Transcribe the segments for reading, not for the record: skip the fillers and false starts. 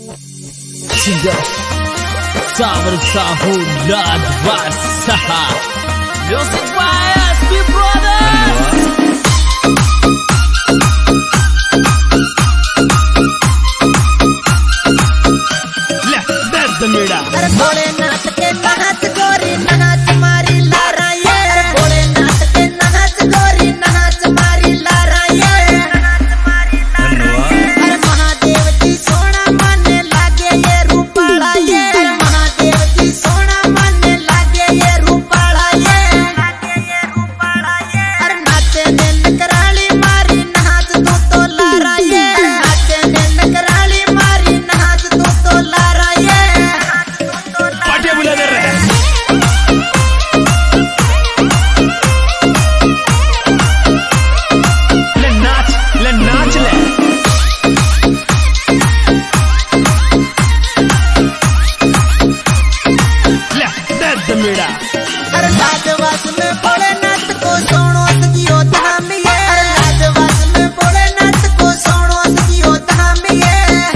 Singer Sabar Sahu Radwas Saha Music by SP Brothers. That's the mira. Bholenath के नाच गोरी नाच मारी लारा ये भोलेनाथ के नाच गोरी नाच मारी लारा ये अरे महादेव जी सोना माने लागे ये रूपाला ये महादेव जी सोना माने लागे ये रूपाला ये अरे नाचे ने नकराली मारी नाच तो लारा ये नाचे ने नकराली मारी नाच तो लारा ये पार्टी बुला दे रहे हैं ले नाच ले that's the mira. अरे लाजवास में भोलेनाथ को सोनो सजियो धाम ये अरे लाजवास में भोलेनाथ को सोनो सजियो धाम ये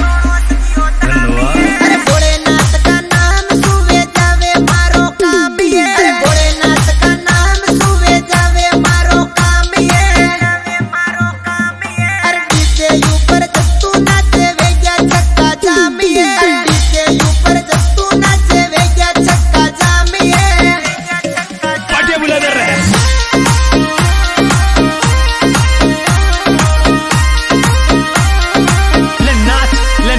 अरे भोलेनाथ का नाम सुवे जावे मारो काम ये अरे भोलेनाथ का नाम सुवे जावे मारो काम ये अरे डीजे ऊपर जत्तू नाचे वेगा छक्का जाम ये अरे डीजे ऊपर जत्तू नाचे वेगा छक्का जाम ये पार्टी बुला दे रहे हैं ले नाच ले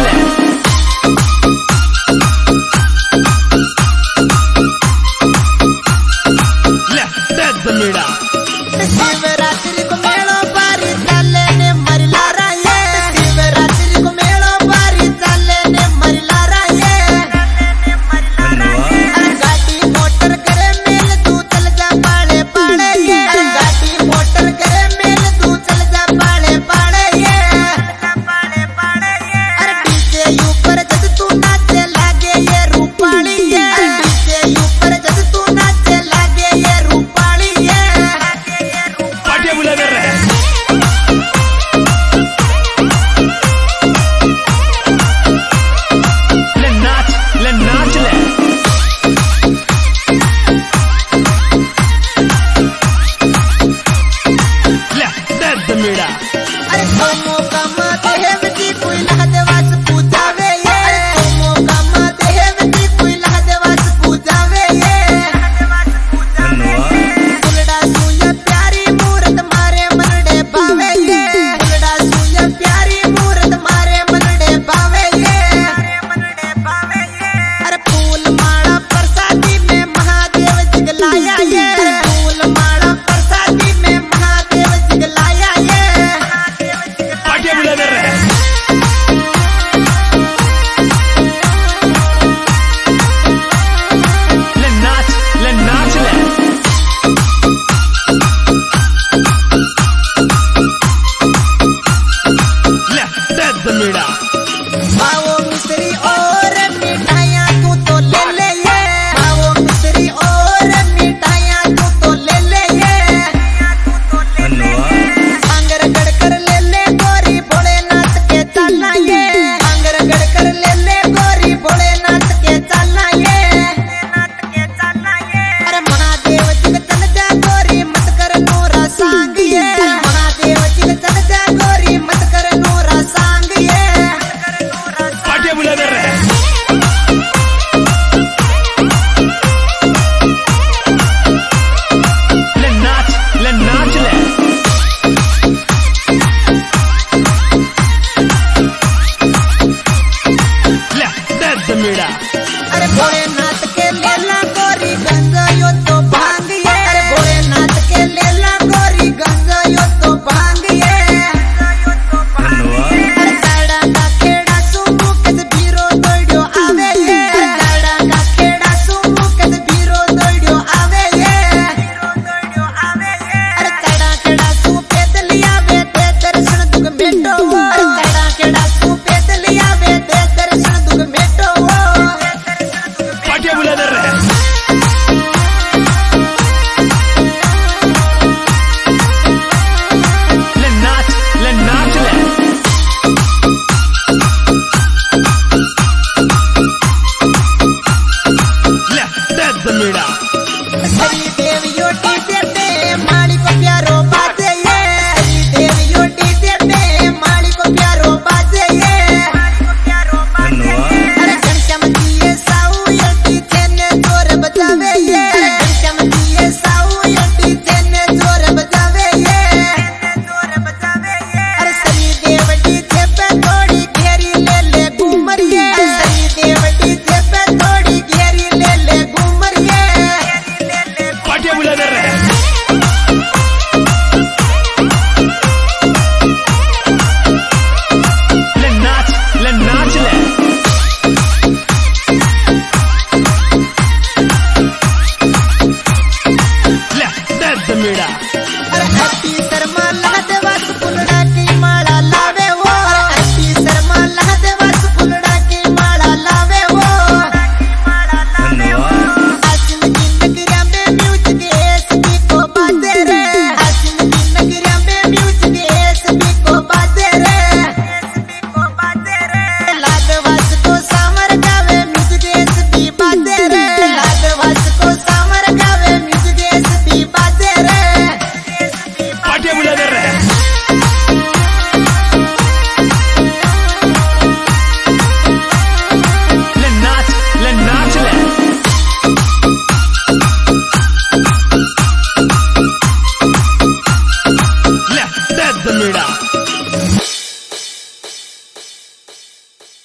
that's the mira. शिवरात्रि को मेलो बारी चाले ने मरला राये शिवरात्रि को मेलो बारी चाले ने मरला राये अरे गाड़ी मोटर करे मेल तू चल जा पाड़े पाड़े ये अरे गाड़ी मोटर करे मेल तू चल जा पाड़े पाड़े ये अरे डीजे ऊपर जब तू नाचे लागे ये रूपाली ये अरे डीजे ऊपर जब तू नाचे लागे ये रूपाली ये पार्टी बुला दे रहे हैं ले नाच that's the mira. अरे सोमो का महादेव जी कोई लहदेवास पूजावे ये अरे सोमो का महादेव जी कोई लहदेवास पूजावे ये फुलड़ा सुया प्यारी मूरत मारे मनडे पावे ये फुलड़ा सुया प्यारी मूरत मारे मनडे पावे ये अरे फूल माला प्रसादी में महादेव जगलाया ये अरे फूल माला प्रसादी में महादेव जगलाया ये पार्टी बुला दे रहे हैं ले नाच that's the mira.